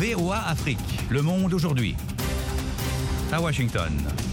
VOA Afrique, le monde aujourd'hui. À Washington.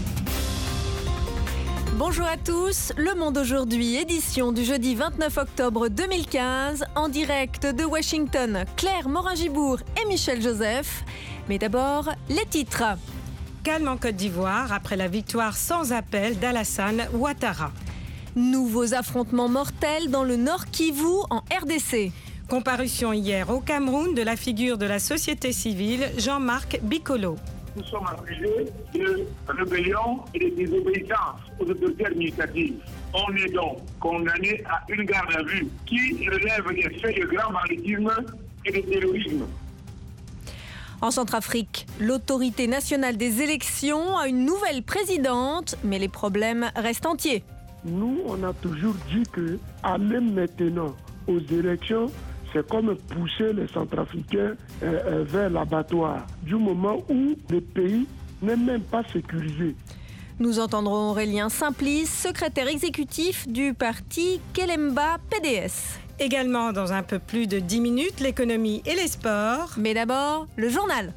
Bonjour à tous, Le Monde aujourd'hui, édition du jeudi 29 octobre 2015, en direct de Washington, Claire Morin-Gibourg et Michel Joseph. Mais d'abord, les titres. Calme en Côte d'Ivoire après la victoire sans appel d'Alassane Ouattara. Nouveaux affrontements mortels dans le Nord Kivu en RDC. Comparution hier au Cameroun de la figure de la société civile Jean-Marc Bicolo. Nous sommes accusés de rébellion et de désobéissance aux autorités administratives. On est donc condamné à une garde à vue qui relève des faits de grand banditisme et de terrorisme. En Centrafrique, l'autorité nationale des élections a une nouvelle présidente, mais les problèmes restent entiers. Nous, on a toujours dit que aller maintenant aux élections, c'est comme pousser les Centrafricains vers l'abattoir, du moment où le pays n'est même pas sécurisé. Nous entendrons Aurélien Simplice, secrétaire exécutif du parti Kelemba PDS. Également dans un peu plus de 10 minutes, l'économie et les sports. Mais d'abord, le journal.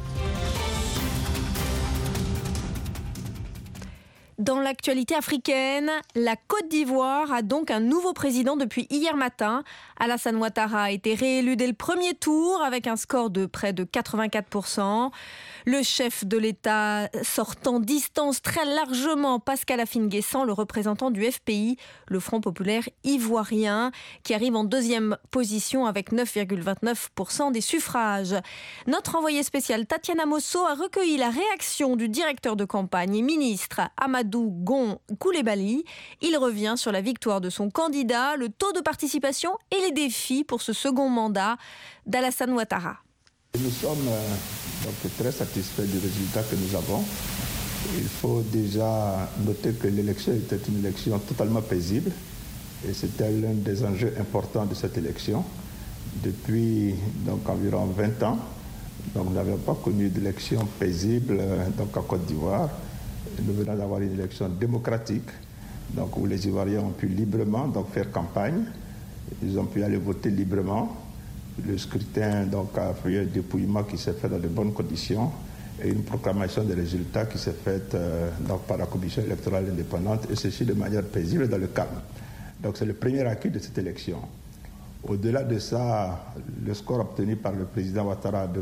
Dans l'actualité africaine, la Côte d'Ivoire a donc un nouveau président depuis hier matin. Alassane Ouattara a été réélu dès le premier tour avec un score de près de 84%. Le chef de l'État sortant distance très largement Pascal Afine-Guessant, le représentant du FPI, le Front populaire ivoirien, qui arrive en deuxième position avec 9,29% des suffrages. Notre envoyé spécial Tatiana Mosso a recueilli la réaction du directeur de campagne et ministre Amadou Gon Coulibaly. Il revient sur la victoire de son candidat, le taux de participation et les défis pour ce second mandat d'Alassane Ouattara. Nous sommes donc très satisfaits du résultat que nous avons. Il faut déjà noter que l'élection était une élection totalement paisible et c'était l'un des enjeux importants de cette élection. Depuis donc environ 20 ans, donc, nous n'avions pas connu d'élection paisible donc en Côte d'Ivoire. Nous venons d'avoir une élection démocratique donc, où les Ivoiriens ont pu librement donc, faire campagne. Ils ont pu aller voter librement. Le scrutin donc, a fait un dépouillement qui s'est fait dans de bonnes conditions et une proclamation des résultats qui s'est faite donc, par la Commission électorale indépendante et ceci de manière paisible et dans le calme. Donc c'est le premier acquis de cette élection. Au-delà de ça, le score obtenu par le président Ouattara de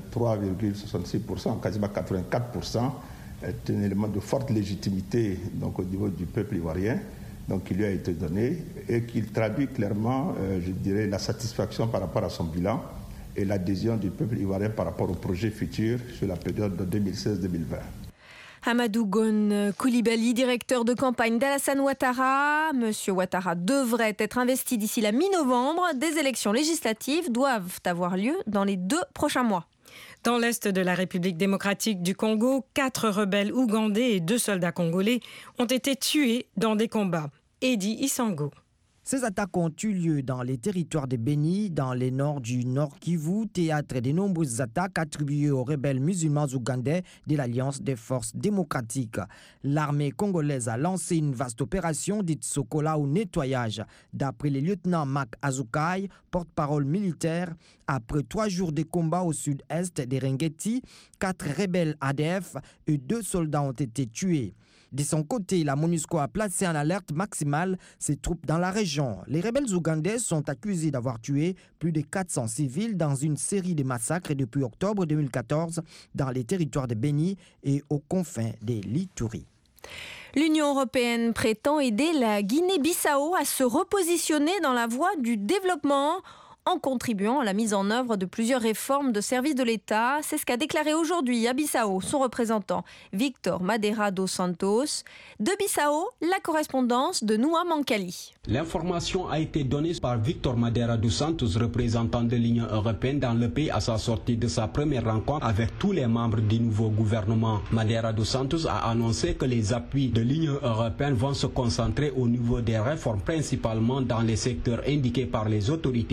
83,66%, quasiment 84%, est un élément de forte légitimité donc, au niveau du peuple ivoirien. Donc, qui lui a été donné et qui traduit clairement, je dirais, la satisfaction par rapport à son bilan et l'adhésion du peuple ivoirien par rapport au projet futur sur la période de 2016-2020. Amadou Gon Coulibaly, directeur de campagne d'Alassane Ouattara. Monsieur Ouattara devrait être investi d'ici la mi-novembre. Des élections législatives doivent avoir lieu dans les 2 prochains mois. Dans l'est de la République démocratique du Congo, 4 rebelles ougandais et 2 soldats congolais ont été tués dans des combats. Eddie Isango. Ces attaques ont eu lieu dans les territoires de Beni, dans les nord du Nord Kivu, théâtre des nombreuses attaques attribuées aux rebelles musulmans ougandais de l'Alliance des forces démocratiques. L'armée congolaise a lancé une vaste opération dite Sokola au nettoyage. D'après le lieutenant Mak Azukai, porte-parole militaire, après 3 jours de combats au sud-est de Rengeti, 4 rebelles ADF et 2 soldats ont été tués. De son côté, la MONUSCO a placé en alerte maximale ses troupes dans la région. Les rebelles ougandais sont accusés d'avoir tué plus de 400 civils dans une série de massacres depuis octobre 2014 dans les territoires de Beni et aux confins de l'Ituri. L'Union européenne prétend aider la Guinée-Bissau à se repositionner dans la voie du développement en contribuant à la mise en œuvre de plusieurs réformes de services de l'État. C'est ce qu'a déclaré aujourd'hui à Bissau son représentant Victor Madeira dos Santos. De Bissau, la correspondance de Noua Mankali. L'information a été donnée par Victor Madeira dos Santos, représentant de l'Union européenne dans le pays à sa sortie de sa première rencontre avec tous les membres du nouveau gouvernement. Madeira dos Santos a annoncé que les appuis de l'Union européenne vont se concentrer au niveau des réformes, principalement dans les secteurs indiqués par les autorités bissau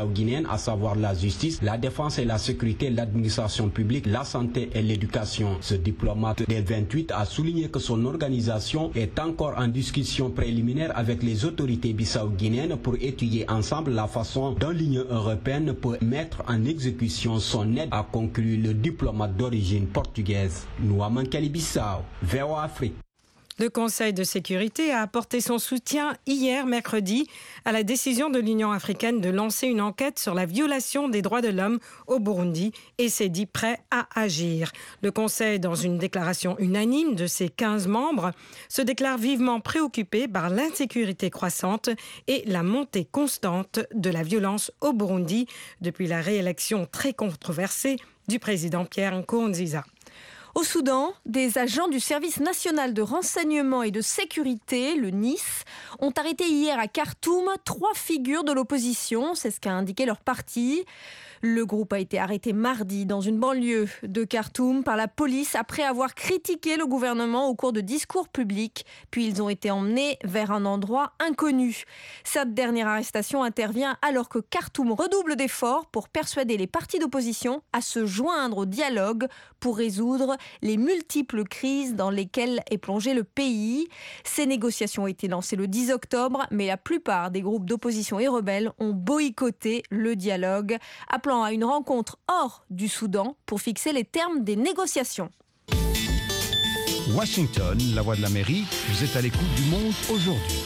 bissau-guinéenne, à savoir la justice, la défense et la sécurité, l'administration publique, la santé et l'éducation. Ce diplomate des 28 a souligné que son organisation est encore en discussion préliminaire avec les autorités bissau-guinéennes pour étudier ensemble la façon dont l'Union européenne peut mettre en exécution son aide, a conclu le diplomate d'origine portugaise. Nouamankeli Bissau, VOA Afrique. Le Conseil de sécurité a apporté son soutien hier, mercredi, à la décision de l'Union africaine de lancer une enquête sur la violation des droits de l'homme au Burundi et s'est dit prêt à agir. Le Conseil, dans une déclaration unanime de ses 15 membres, se déclare vivement préoccupé par l'insécurité croissante et la montée constante de la violence au Burundi depuis la réélection très controversée du président Pierre Nkurunziza. Au Soudan, des agents du service national de renseignement et de sécurité, le NIS, ont arrêté hier à Khartoum 3 figures de l'opposition, c'est ce qu'a indiqué leur parti. Le groupe a été arrêté mardi dans une banlieue de Khartoum par la police après avoir critiqué le gouvernement au cours de discours publics. Puis ils ont été emmenés vers un endroit inconnu. Cette dernière arrestation intervient alors que Khartoum redouble d'efforts pour persuader les partis d'opposition à se joindre au dialogue pour résoudre les multiples crises dans lesquelles est plongé le pays. Ces négociations ont été lancées le 10 octobre, mais la plupart des groupes d'opposition et rebelles ont boycotté le dialogue, appelant à une rencontre hors du Soudan pour fixer les termes des négociations. Washington, la voix de l'Amérique, vous êtes à l'écoute du monde aujourd'hui.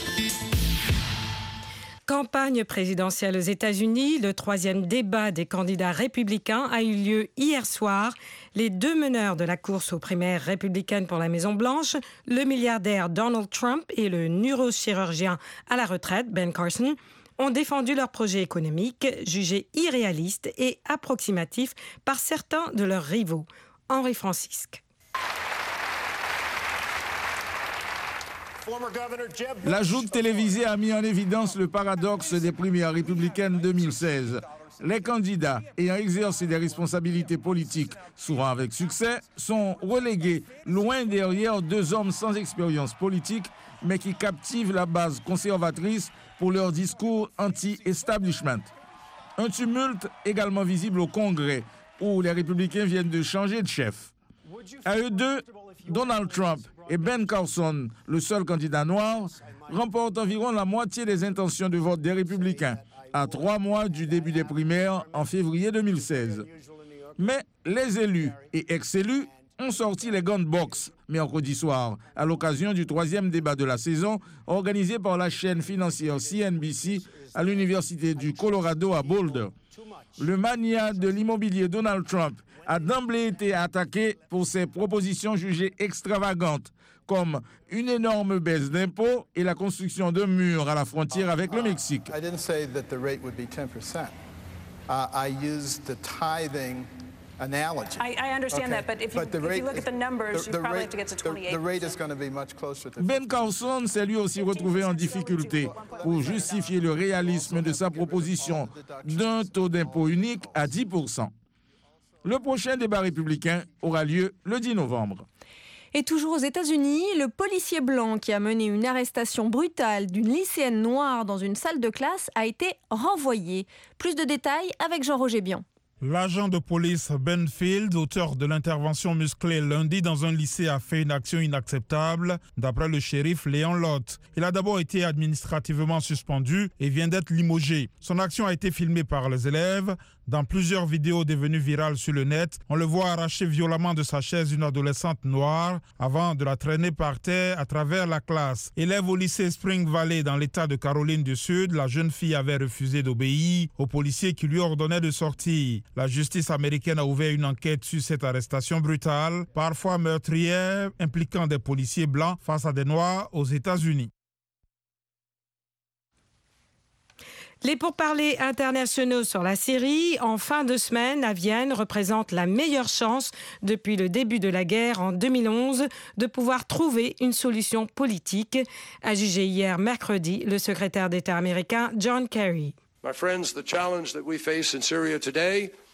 Campagne présidentielle aux États-Unis, le 3e débat des candidats républicains a eu lieu hier soir. Les 2 meneurs de la course aux primaires républicaines pour la Maison-Blanche, le milliardaire Donald Trump et le neurochirurgien à la retraite, Ben Carson, ont défendu leur projet économique, jugé irréaliste et approximatif par certains de leurs rivaux. Henri Francisque. La joute télévisée a mis en évidence le paradoxe des primaires républicaines 2016. Les candidats ayant exercé des responsabilités politiques, souvent avec succès, sont relégués loin derrière 2 hommes sans expérience politique, mais qui captivent la base conservatrice pour leur discours anti-establishment. Un tumulte également visible au Congrès, où les républicains viennent de changer de chef. À eux deux, Donald Trump et Ben Carson, le seul candidat noir, remportent environ la moitié des intentions de vote des républicains, à 3 mois du début des primaires en février 2016. Mais les élus et ex-élus ont sorti les gun box mercredi soir, à l'occasion du 3e débat de la saison organisé par la chaîne financière CNBC à l'Université du Colorado à Boulder. Le mania de l'immobilier Donald Trump a d'emblée été attaqué pour ses propositions jugées extravagantes, comme une énorme baisse d'impôts et la construction de murs à la frontière avec le Mexique. I didn't say that the rate would be 10%. I used the tithing analogy. I understand that, but if you look at the numbers, you probably have to get to 28%. The rate is going to be much closer to 50%. Ben Carson s'est lui aussi retrouvé en difficulté pour justifier le réalisme de sa proposition d'un taux d'impôt unique à 10%. Le prochain débat républicain aura lieu le 10 novembre. Et toujours aux États-Unis, le policier blanc qui a mené une arrestation brutale d'une lycéenne noire dans une salle de classe a été renvoyé. Plus de détails avec Jean-Roger Bian. L'agent de police Ben Field, auteur de l'intervention musclée lundi dans un lycée, a fait une action inacceptable, d'après le shérif Léon Lott. Il a d'abord été administrativement suspendu et vient d'être limogé. Son action a été filmée par les élèves. Dans plusieurs vidéos devenues virales sur le net, on le voit arracher violemment de sa chaise une adolescente noire avant de la traîner par terre à travers la classe. Élève au lycée Spring Valley dans l'État de Caroline du Sud, la jeune fille avait refusé d'obéir aux policiers qui lui ordonnaient de sortir. La justice américaine a ouvert une enquête sur cette arrestation brutale, parfois meurtrière, impliquant des policiers blancs face à des noirs aux États-Unis. Les pourparlers internationaux sur la Syrie, en fin de semaine à Vienne, représentent la meilleure chance depuis le début de la guerre en 2011 de pouvoir trouver une solution politique, a jugé hier mercredi le secrétaire d'État américain John Kerry. My friends, the challenge that we face in Syria today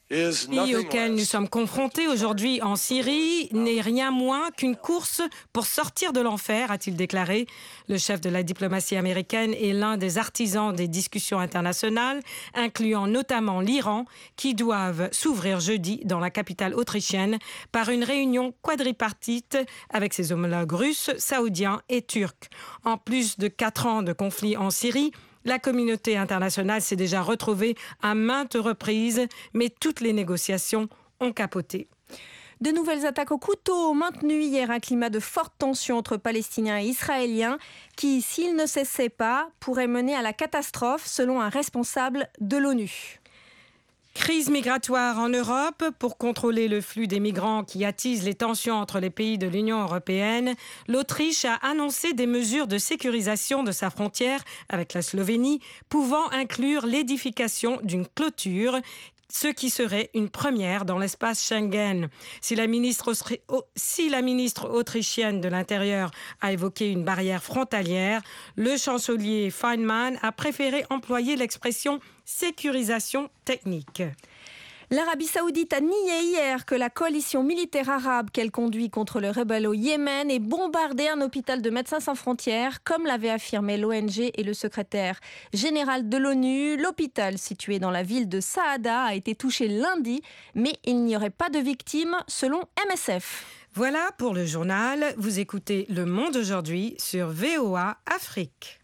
pays auquel nous sommes confrontés aujourd'hui en Syrie n'est rien moins qu'une course pour sortir de l'enfer, a-t-il déclaré. Le chef de la diplomatie américaine est l'un des artisans des discussions internationales, incluant notamment l'Iran, qui doivent s'ouvrir jeudi dans la capitale autrichienne par une réunion quadripartite avec ses homologues russes, saoudiens et turcs. En plus de 4 ans de conflit en Syrie, la communauté internationale s'est déjà retrouvée à maintes reprises, mais toutes les négociations ont capoté. De nouvelles attaques au couteau ont maintenu hier un climat de forte tension entre Palestiniens et Israéliens qui, s'ils ne cessaient pas, pourraient mener à la catastrophe, selon un responsable de l'ONU. Crise migratoire en Europe. Pour contrôler le flux des migrants qui attise les tensions entre les pays de l'Union européenne, l'Autriche a annoncé des mesures de sécurisation de sa frontière avec la Slovénie, pouvant inclure l'édification d'une clôture, ce qui serait une première dans l'espace Schengen. Si la ministre autrichienne de l'Intérieur a évoqué une barrière frontalière, le chancelier Feynman a préféré employer l'expression « sécurisation technique ». L'Arabie saoudite a nié hier que la coalition militaire arabe qu'elle conduit contre les rebelles au Yémen ait bombardé un hôpital de Médecins sans frontières, comme l'avaient affirmé l'ONG et le secrétaire général de l'ONU. L'hôpital, situé dans la ville de Saada, a été touché lundi, mais il n'y aurait pas de victimes, selon MSF. Voilà pour le journal. Vous écoutez Le Monde aujourd'hui sur VOA Afrique.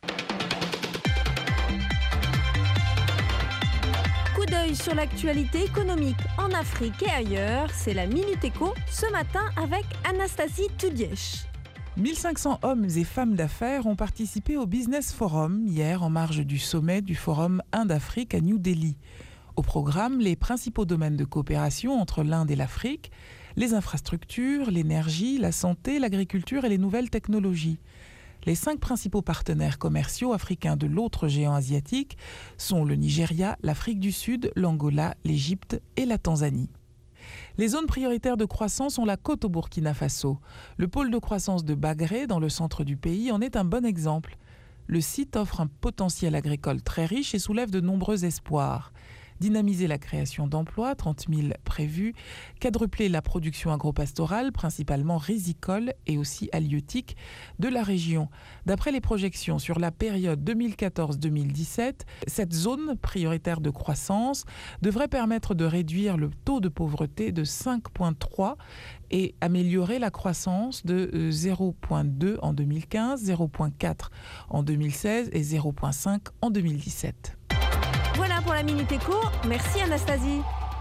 Coup d'œil sur l'actualité économique en Afrique et ailleurs, c'est la Minute Éco ce matin avec Anastasie Tudièche. 1500 hommes et femmes d'affaires ont participé au Business Forum hier en marge du sommet du Forum Inde-Afrique à New Delhi. Au programme, les principaux domaines de coopération entre l'Inde et l'Afrique, les infrastructures, l'énergie, la santé, l'agriculture et les nouvelles technologies. Les 5 principaux partenaires commerciaux africains de l'autre géant asiatique sont le Nigeria, l'Afrique du Sud, l'Angola, l'Égypte et la Tanzanie. Les zones prioritaires de croissance sont la côte au Burkina Faso. Le pôle de croissance de Bagré, dans le centre du pays, en est un bon exemple. Le site offre un potentiel agricole très riche et soulève de nombreux espoirs. Dynamiser la création d'emplois, 30 000 prévus, quadrupler la production agropastorale, principalement risicole et aussi halieutique, de la région. D'après les projections sur la période 2014-2017, cette zone prioritaire de croissance devrait permettre de réduire le taux de pauvreté de 5,3 et améliorer la croissance de 0,2 en 2015, 0,4 en 2016 et 0,5 en 2017. Voilà pour la Minute Éco. Merci Anastasie.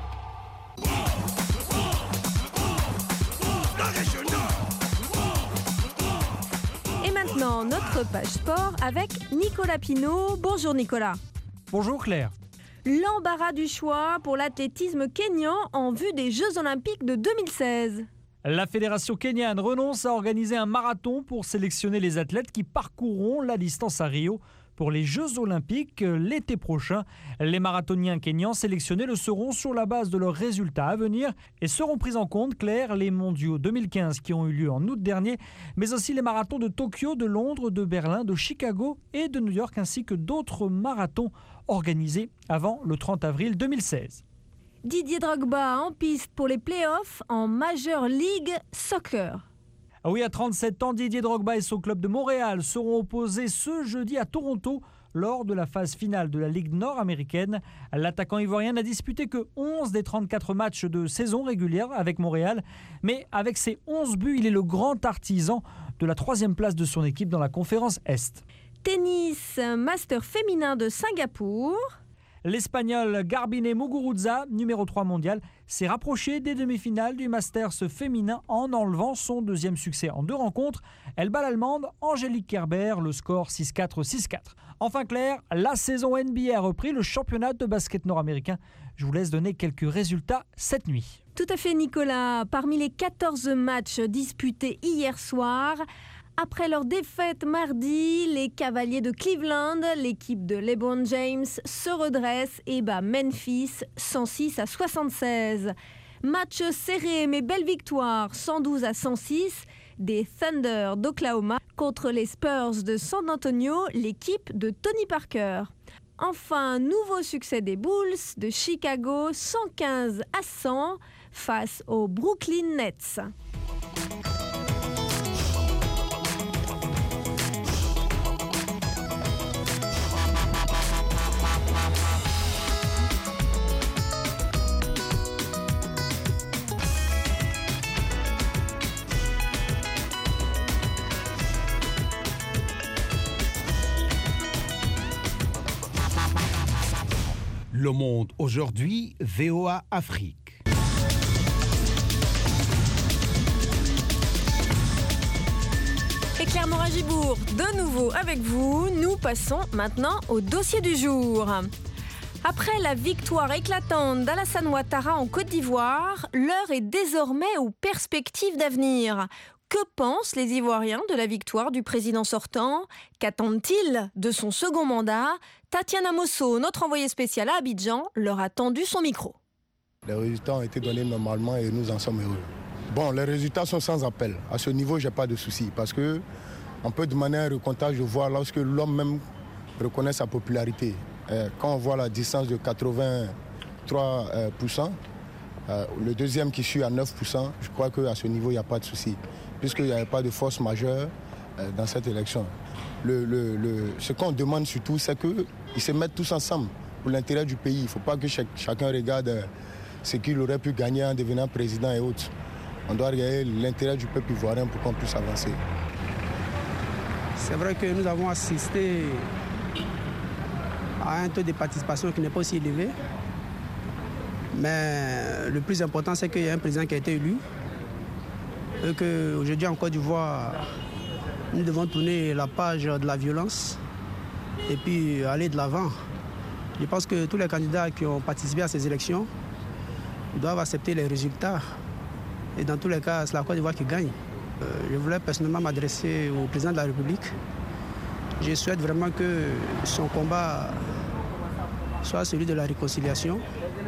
Et maintenant, notre page sport avec Nicolas Pinault. Bonjour Nicolas. Bonjour Claire. L'embarras du choix pour l'athlétisme kényan en vue des Jeux Olympiques de 2016. La fédération kenyane renonce à organiser un marathon pour sélectionner les athlètes qui parcourront la distance à Rio. Pour les Jeux Olympiques l'été prochain, les marathoniens kenyans sélectionnés le seront sur la base de leurs résultats à venir et seront pris en compte, Claire, les mondiaux 2015 qui ont eu lieu en août dernier, mais aussi les marathons de Tokyo, de Londres, de Berlin, de Chicago et de New York, ainsi que d'autres marathons organisés avant le 30 avril 2016. Didier Drogba en piste pour les playoffs en Major League Soccer. Ah oui, à 37 ans, Didier Drogba et son club de Montréal seront opposés ce jeudi à Toronto lors de la phase finale de la Ligue nord-américaine. L'attaquant ivoirien n'a disputé que 11 des 34 matchs de saison régulière avec Montréal, mais avec ses 11 buts, il est le grand artisan de la 3e place de son équipe dans la conférence Est. Tennis, master féminin de Singapour. L'Espagnol Garbine Muguruza, numéro 3 mondial, s'est rapproché des demi-finales du Masters féminin en enlevant son 2e succès en 2 rencontres. Elle bat l'Allemande Angélique Kerber, le score 6-4, 6-4. Enfin Claire, la saison NBA a repris, le championnat de basket nord-américain. Je vous laisse donner quelques résultats cette nuit. Tout à fait Nicolas, parmi les 14 matchs disputés hier soir, après leur défaite mardi, les Cavaliers de Cleveland, l'équipe de LeBron James, se redresse et bat Memphis 106-76. Match serré mais belle victoire 112-106 des Thunder d'Oklahoma contre les Spurs de San Antonio, l'équipe de Tony Parker. Enfin, nouveau succès des Bulls de Chicago, 115-100 face aux Brooklyn Nets. Le Monde aujourd'hui, VOA Afrique. Et Claire Morin-Gibourg, de nouveau avec vous, nous passons maintenant au dossier du jour. Après la victoire éclatante d'Alassane Ouattara en Côte d'Ivoire, l'heure est désormais aux perspectives d'avenir. Que pensent les Ivoiriens de la victoire du président sortant? Qu'attendent-ils de son second mandat? Tatiana Mosso, notre envoyée spéciale à Abidjan, leur a tendu son micro. Les résultats ont été donnés normalement et nous en sommes heureux. Bon, les résultats sont sans appel. À ce niveau, je n'ai pas de souci parce qu'on peut demander un recomptage de voir lorsque l'homme même reconnaît sa popularité. Quand on voit la distance de 83%, le deuxième qui suit à 9%, je crois qu'à ce niveau, il n'y a pas de souci, puisqu'il n'y avait pas de force majeure dans cette élection. Ce qu'on demande surtout, c'est qu'ils se mettent tous ensemble pour l'intérêt du pays. Il ne faut pas que chacun regarde ce qu'il aurait pu gagner en devenant président et autres. On doit regarder l'intérêt du peuple ivoirien pour qu'on puisse avancer. C'est vrai que nous avons assisté à un taux de participation qui n'est pas aussi élevé. Mais le plus important, c'est qu'il y a un président qui a été élu. Et qu'aujourd'hui, en Côte d'Ivoire, nous devons tourner la page de la violence et puis aller de l'avant. Je pense que tous les candidats qui ont participé à ces élections doivent accepter les résultats. Et dans tous les cas, c'est la Côte d'Ivoire qui gagne. Je voulais personnellement m'adresser au président de la République. Je souhaite vraiment que son combat soit celui de la réconciliation.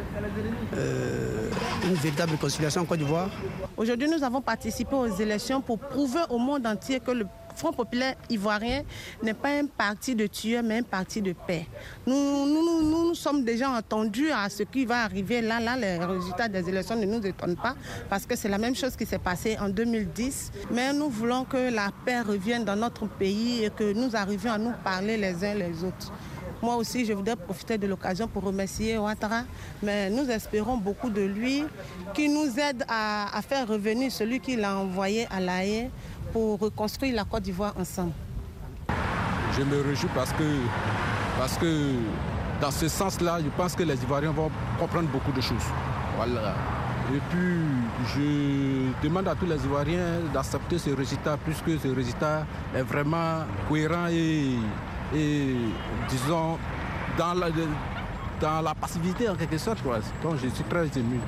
Une véritable réconciliation en Côte d'Ivoire. Aujourd'hui, nous avons participé aux élections pour prouver au monde entier que le Front populaire ivoirien n'est pas un parti de tueurs, mais un parti de paix. Nous sommes déjà entendus à ce qui va arriver là. Les résultats des élections ne nous étonnent pas parce que c'est la même chose qui s'est passée en 2010. Mais nous voulons que la paix revienne dans notre pays et que nous arrivions à nous parler les uns les autres. Moi aussi, je voudrais profiter de l'occasion pour remercier Ouattara, mais nous espérons beaucoup de lui, qui nous aide à faire revenir celui qui l'a envoyé à La Haye pour reconstruire la Côte d'Ivoire ensemble. Je me réjouis parce que dans ce sens-là, je pense que les Ivoiriens vont comprendre beaucoup de choses. Voilà. Et puis, je demande à tous les Ivoiriens d'accepter ce résultat, puisque ce résultat est vraiment cohérent et disons, dans la passivité en quelque sorte. Donc je suis très ému.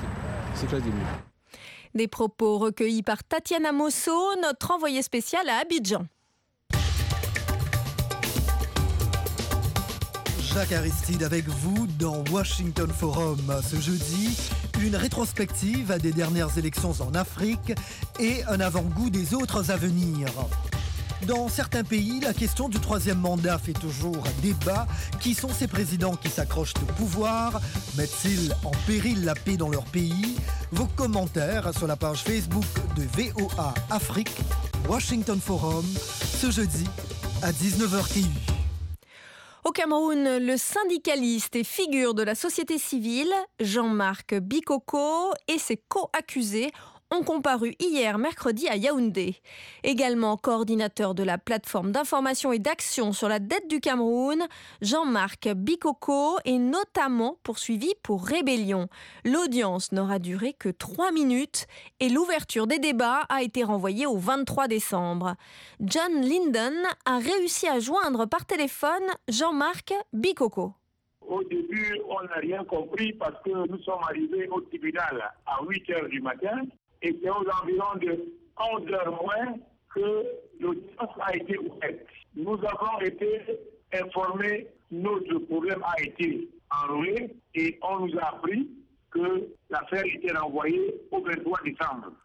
Des propos recueillis par Tatiana Mosso, notre envoyée spéciale à Abidjan. Jacques Aristide avec vous dans Washington Forum. Ce jeudi, une rétrospective des dernières élections en Afrique et un avant-goût des autres à venir. Dans certains pays, la question du troisième mandat fait toujours débat. Qui sont ces présidents qui s'accrochent au pouvoir? Mettent-ils en péril la paix dans leur pays? Vos commentaires sur la page Facebook de VOA Afrique, Washington Forum, ce jeudi à 19h TU. Au Cameroun, le syndicaliste et figure de la société civile, Jean-Marc Bikoko, et ses co-accusés ont comparu hier mercredi à Yaoundé. Également coordinateur de la plateforme d'information et d'action sur la dette du Cameroun, Jean-Marc Bikoko est notamment poursuivi pour rébellion. L'audience n'aura duré que 3 minutes et l'ouverture des débats a été renvoyée au 23 décembre. John Linden a réussi à joindre par téléphone Jean-Marc Bikoko. Au début, on n'a rien compris parce que nous sommes arrivés au tribunal à 8h du matin. Et c'est aux environs de 11h moins que l'audience a été ouverte. Nous avons été informés, notre problème a été enroué et on nous a appris que l'affaire était renvoyée au 23 décembre.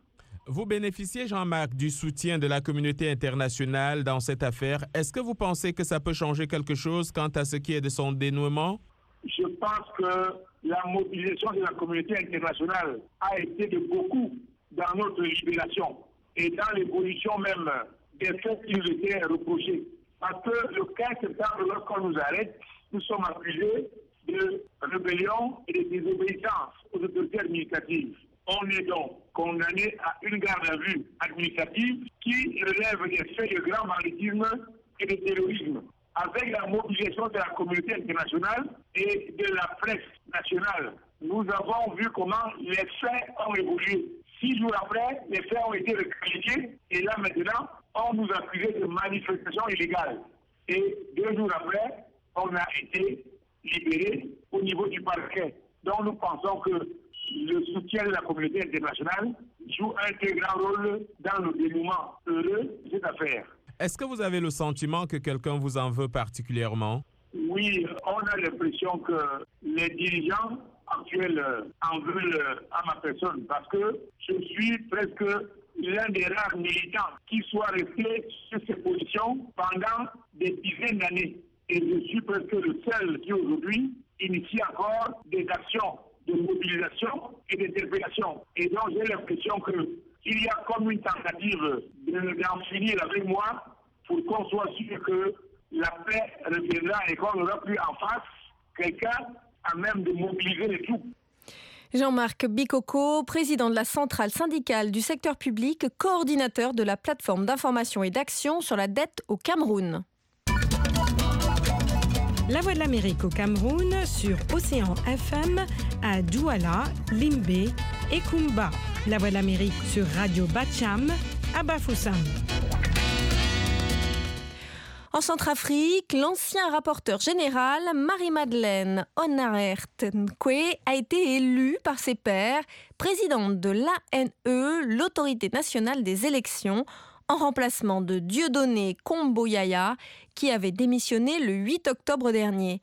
Vous bénéficiez, Jean-Marc, du soutien de la communauté internationale dans cette affaire. Est-ce que vous pensez que ça peut changer quelque chose quant à ce qui est de son dénouement? Je pense que la mobilisation de la communauté internationale a été de beaucoup dans notre libération et dans l'évolution même des faits qui nous étaient reprochés. Parce que le 15 septembre, lorsqu'on nous arrête, nous sommes accusés de rébellion et de désobéissance aux autorités administratives. On est donc condamné à une garde à vue administrative qui relève des faits de grand banditisme et de terrorisme. Avec la mobilisation de la communauté internationale et de la presse nationale, nous avons vu comment les faits ont évolué. 6 jours après, les faits ont été requalifiés et là maintenant, on nous accusait de manifestation illégale. Et 2 jours après, on a été libérés au niveau du parquet. Donc nous pensons que le soutien de la communauté internationale joue un très grand rôle dans le dénouement heureux de cette affaire. Est-ce que vous avez le sentiment que quelqu'un vous en veut particulièrement? Oui, on a l'impression que les dirigeants actuels en veulent à ma personne parce que je suis presque l'un des rares militants qui soit resté sur ces positions pendant des dizaines d'années. Et je suis presque le seul qui aujourd'hui initie encore des actions de mobilisation et d'interpellation. Et donc j'ai l'impression qu'il y a comme une tentative d'en finir avec moi pour qu'on soit sûr que la paix reviendra et qu'on n'aura plus en face quelqu'un à même de mobiliser les troupes. Jean-Marc Bikoko, président de la centrale syndicale du secteur public, coordinateur de la plateforme d'information et d'action sur la dette au Cameroun. La Voix de l'Amérique au Cameroun sur Océan FM à Douala, Limbe et Kumba. La Voix de l'Amérique sur Radio Bacham à Bafoussam. En Centrafrique, l'ancien rapporteur général Marie-Madeleine Onarert-Nkwe a été élue par ses pairs présidente de l'ANE, l'autorité nationale des élections, en remplacement de Dieudonné Komboyaya, qui avait démissionné le 8 octobre dernier.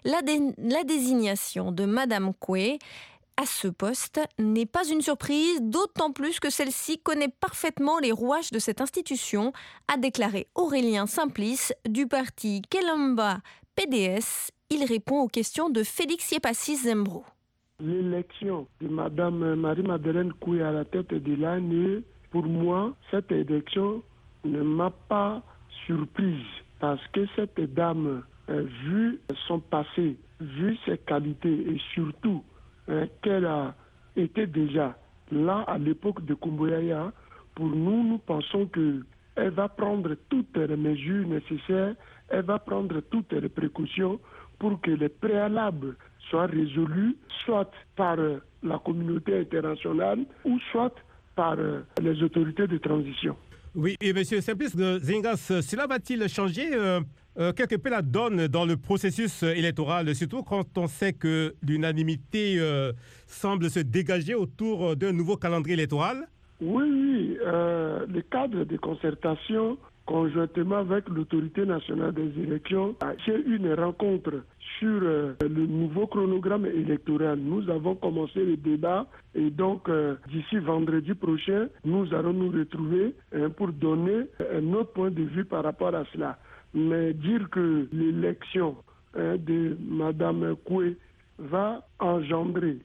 La désignation de Madame Nkwe à ce poste n'est pas une surprise, d'autant plus que celle-ci connaît parfaitement les rouages de cette institution, a déclaré Aurélien Simplice du parti Kelemba PDS. Il répond aux questions de Félix Yepassis Zembro. L'élection de Madame Marie-Madeleine Nkwe à la tête de l'ANE, pour moi, cette élection ne m'a pas surprise parce que cette dame, vu son passé, vu ses qualités et surtout qu'elle a été déjà là à l'époque de Komboyaya, pour nous, nous pensons qu'elle va prendre toutes les mesures nécessaires, elle va prendre toutes les précautions pour que les préalables soient résolus, soit par la communauté internationale ou soit par les autorités de transition. Oui, et M. Simplice Zingas, cela va-t-il changer quelque peu la donne dans le processus électoral, surtout quand on sait que l'unanimité semble se dégager autour d'un nouveau calendrier électoral? Oui, le cadre de concertation conjointement avec l'autorité nationale des élections, j'ai eu une rencontre sur le nouveau chronogramme électoral. Nous avons commencé le débat et donc d'ici vendredi prochain, nous allons nous retrouver pour donner un autre point de vue par rapport à cela. Mais dire que l'élection de Mme Nkwe va engendrer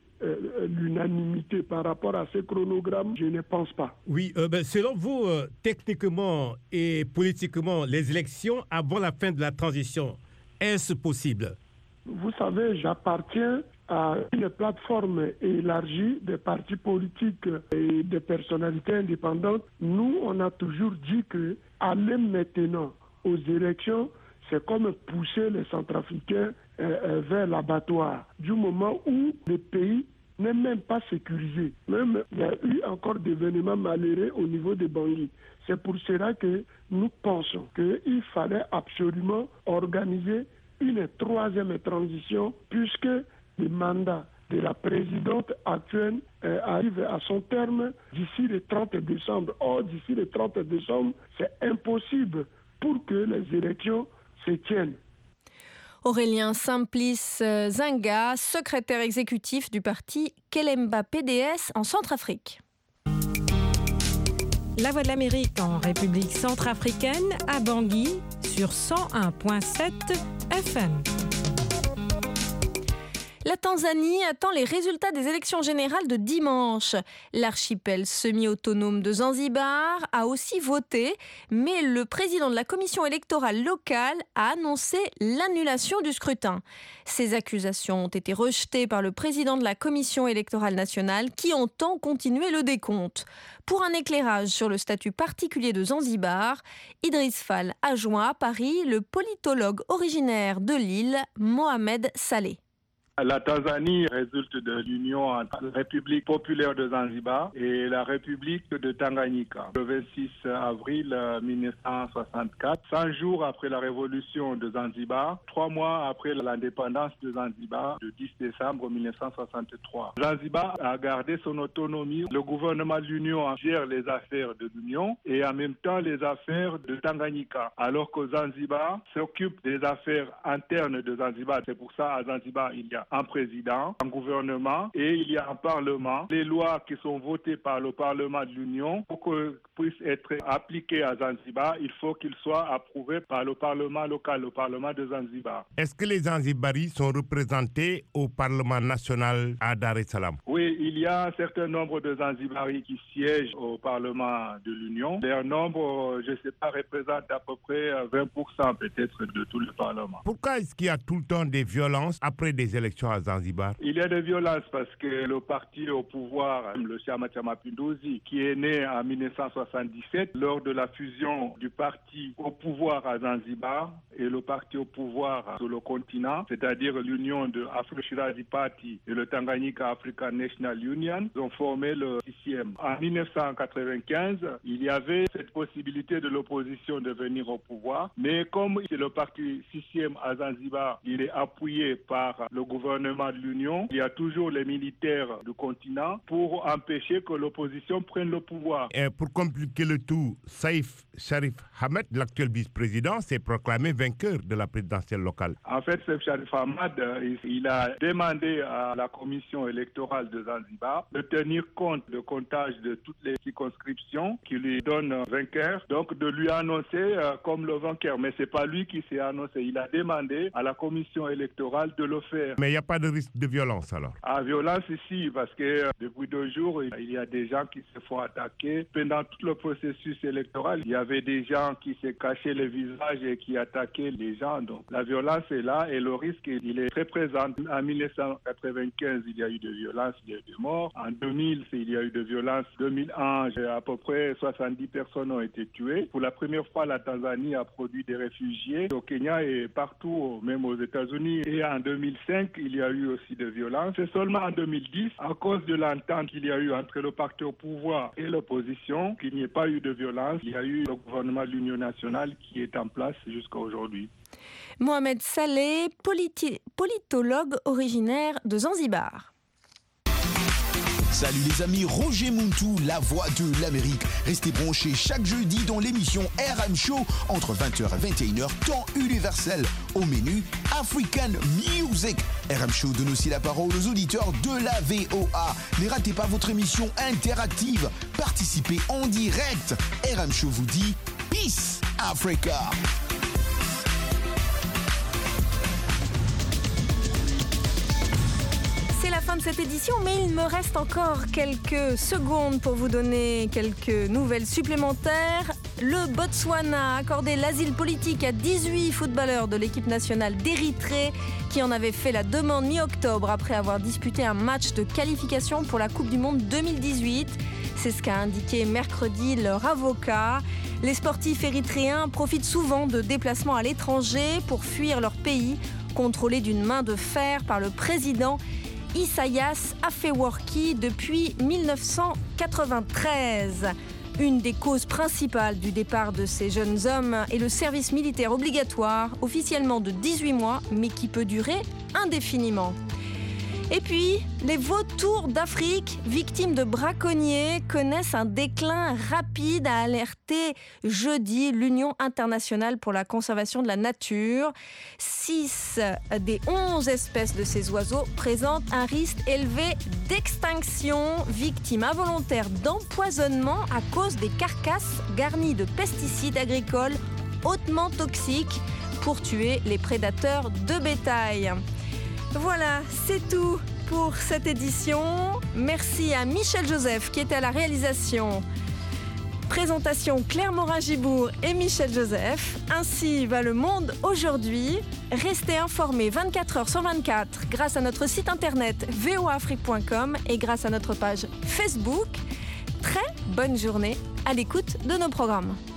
l'unanimité par rapport à ce chronogramme, je ne pense pas. Oui, selon vous, techniquement et politiquement, les élections avant la fin de la transition, est-ce possible? Vous savez, j'appartiens à une plateforme élargie des partis politiques et des personnalités indépendantes. Nous, on a toujours dit que aller maintenant aux élections, c'est comme pousser les Centrafricains vers l'abattoir. Du moment où le pays n'est même pas sécurisé. Même il y a eu encore des événements malheureux au niveau de Bangui. C'est pour cela que nous pensons qu'il fallait absolument organiser une troisième transition puisque le mandat de la présidente actuelle arrive à son terme d'ici le 30 décembre. Or, d'ici le 30 décembre, c'est impossible pour que les élections se tiennent. Aurélien Simplice Zinga, secrétaire exécutif du parti Kelemba PDS en Centrafrique. La Voix de l'Amérique en République centrafricaine à Bangui sur 101.7 FM. La Tanzanie attend les résultats des élections générales de dimanche. L'archipel semi-autonome de Zanzibar a aussi voté, mais le président de la commission électorale locale a annoncé l'annulation du scrutin. Ces accusations ont été rejetées par le président de la commission électorale nationale qui entend continuer le décompte. Pour un éclairage sur le statut particulier de Zanzibar, Idriss Fall a joint à Paris le politologue originaire de l'île, Mohamed Saleh. La Tanzanie résulte de l'union entre la République populaire de Zanzibar et la République de Tanganyika. Le 26 avril 1964, 100 jours après la révolution de Zanzibar, 3 mois après l'indépendance de Zanzibar, le 10 décembre 1963. Zanzibar a gardé son autonomie. Le gouvernement de l'Union gère les affaires de l'Union et en même temps les affaires de Tanganyika, alors que Zanzibar s'occupe des affaires internes de Zanzibar. C'est pour ça à Zanzibar, il y a un président, un gouvernement et il y a un parlement. Les lois qui sont votées par le Parlement de l'Union, pour qu'elles puissent être appliquées à Zanzibar, il faut qu'ils soient approuvés par le Parlement local, le Parlement de Zanzibar. Est-ce que les Zanzibaris sont représentés au Parlement national à Dar es Salaam? Oui, il y a un certain nombre de Zanzibaris qui siègent au Parlement de l'Union. Leur nombre, je ne sais pas, représente à peu près 20% peut-être de tout le Parlement. Pourquoi est-ce qu'il y a tout le temps des violences après des élections à Zanzibar? Il y a des violences parce que le parti au pouvoir, le Chama Cha Mapinduzi, qui est né en 1977 lors de la fusion du parti au pouvoir à Zanzibar et le parti au pouvoir sur le continent, c'est-à-dire l'union de Afro-Shirazi Party et le Tanganyika African National Union, ont formé le CCM. En 1995, il y avait cette possibilité de l'opposition de venir au pouvoir, mais comme c'est le parti CCM à Zanzibar, il est appuyé par le gouvernement de l'Union, il y a toujours les militaires du continent pour empêcher que l'opposition prenne le pouvoir. Et pour compliquer le tout, Saïf Sharif Hamad, l'actuel vice-président, s'est proclamé vainqueur de la présidentielle locale. En fait, Saïf Sharif Hamad, il a demandé à la commission électorale de Zanzibar de tenir compte du comptage de toutes les circonscriptions qui lui donnent vainqueur, donc de lui annoncer comme le vainqueur. Mais c'est pas lui qui s'est annoncé. Il a demandé à la commission électorale de le faire. Mais il n'y a pas de risque de violence alors? Violence ici, parce que depuis 2 jours, il y a des gens qui se font attaquer. Pendant tout le processus électoral, il y avait des gens qui se cachaient les visages et qui attaquaient les gens. Donc la violence est là et le risque, il est très présent. En 1995, il y a eu de violence, il y a eu des morts. En 2000, il y a eu de violence. En 2001, à peu près 70 personnes ont été tuées. Pour la première fois, la Tanzanie a produit des réfugiés au Kenya et partout, même aux États-Unis. Et en 2005, il y a eu aussi de violence. C'est seulement en 2010, à cause de l'entente qu'il y a eu entre le parti au pouvoir et l'opposition, qu'il n'y ait pas eu de violence. Il y a eu le gouvernement de l'Union nationale qui est en place jusqu'à aujourd'hui. Mohamed Saleh, politologue originaire de Zanzibar. Salut les amis, Roger Muntu, la voix de l'Amérique. Restez branchés chaque jeudi dans l'émission RM Show entre 20h et 21h, temps universel. Au menu, African Music. RM Show donne aussi la parole aux auditeurs de la VOA. Ne ratez pas votre émission interactive. Participez en direct. RM Show vous dit Peace Africa. C'est la fin de cette édition, mais il me reste encore quelques secondes pour vous donner quelques nouvelles supplémentaires. Le Botswana a accordé l'asile politique à 18 footballeurs de l'équipe nationale d'Érythrée qui en avaient fait la demande mi-octobre après avoir disputé un match de qualification pour la Coupe du Monde 2018. C'est ce qu'a indiqué mercredi leur avocat. Les sportifs érythréens profitent souvent de déplacements à l'étranger pour fuir leur pays, contrôlé d'une main de fer par le président Isaias Afewerki depuis 1993. Une des causes principales du départ de ces jeunes hommes est le service militaire obligatoire, officiellement de 18 mois, mais qui peut durer indéfiniment. Et puis, les vautours d'Afrique, victimes de braconniers, connaissent un déclin rapide, a alerté jeudi l'Union internationale pour la conservation de la nature. 6 des 11 espèces de ces oiseaux présentent un risque élevé d'extinction, victimes involontaires d'empoisonnement à cause des carcasses garnies de pesticides agricoles hautement toxiques pour tuer les prédateurs de bétail. Voilà, c'est tout pour cette édition. Merci à Michel Joseph qui était à la réalisation. Présentation Claire Morin-Gibourg et Michel Joseph. Ainsi va le monde aujourd'hui. Restez informés 24h/24 grâce à notre site internet voaafrique.com et grâce à notre page Facebook. Très bonne journée à l'écoute de nos programmes.